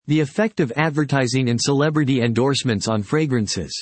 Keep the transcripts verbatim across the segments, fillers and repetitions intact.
The effect of advertising and celebrity endorsements on fragrances.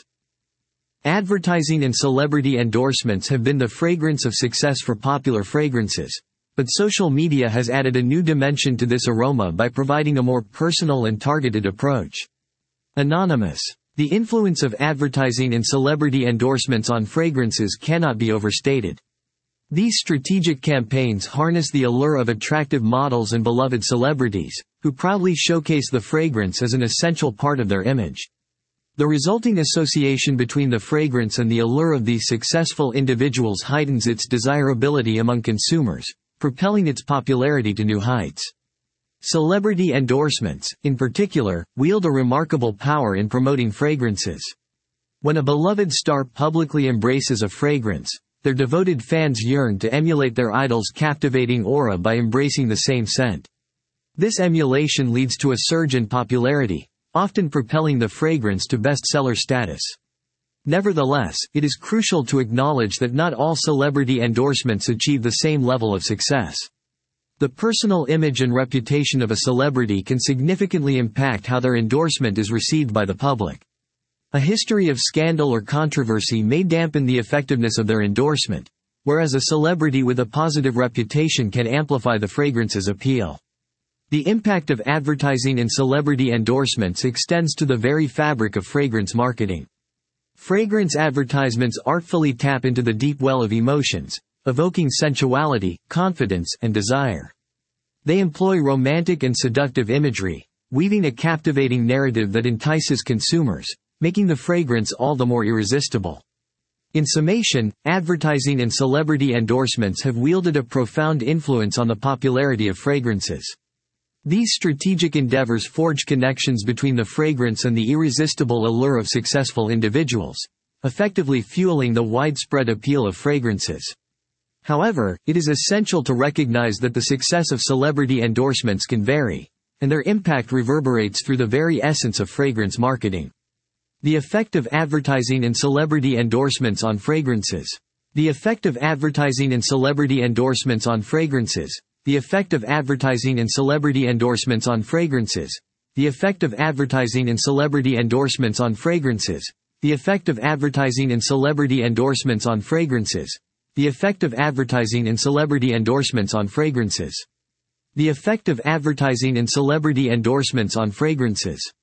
Advertising and celebrity endorsements have been the fragrance of success for popular fragrances, but social media has added a new dimension to this aroma by providing a more personal and targeted approach. Anonymous. The influence of advertising and celebrity endorsements on fragrances cannot be overstated. These strategic campaigns harness the allure of attractive models and beloved celebrities, who proudly showcase the fragrance as an essential part of their image. The resulting association between the fragrance and the allure of these successful individuals heightens its desirability among consumers, propelling its popularity to new heights. Celebrity endorsements, in particular, wield a remarkable power in promoting fragrances. When a beloved star publicly embraces a fragrance, their devoted fans yearn to emulate their idol's captivating aura by embracing the same scent. This emulation leads to a surge in popularity, often propelling the fragrance to bestseller status. Nevertheless, it is crucial to acknowledge that not all celebrity endorsements achieve the same level of success. The personal image and reputation of a celebrity can significantly impact how their endorsement is received by the public. A history of scandal or controversy may dampen the effectiveness of their endorsement, whereas a celebrity with a positive reputation can amplify the fragrance's appeal. The impact of advertising and celebrity endorsements extends to the very fabric of fragrance marketing. Fragrance advertisements artfully tap into the deep well of emotions, evoking sensuality, confidence, and desire. They employ romantic and seductive imagery, weaving a captivating narrative that entices consumers, making the fragrance all the more irresistible. In summation, advertising and celebrity endorsements have wielded a profound influence on the popularity of fragrances. These strategic endeavors forge connections between the fragrance and the irresistible allure of successful individuals, effectively fueling the widespread appeal of fragrances. However, it is essential to recognize that the success of celebrity endorsements can vary, and their impact reverberates through the very essence of fragrance marketing. The effect of advertising and celebrity endorsements on fragrances. The effect of advertising and celebrity endorsements on fragrances. The effect of advertising and celebrity endorsements on fragrances. The effect of advertising and celebrity endorsements on fragrances. The effect of advertising and celebrity endorsements on fragrances. The effect of advertising and celebrity endorsements on fragrances. The effect of advertising and celebrity endorsements on fragrances.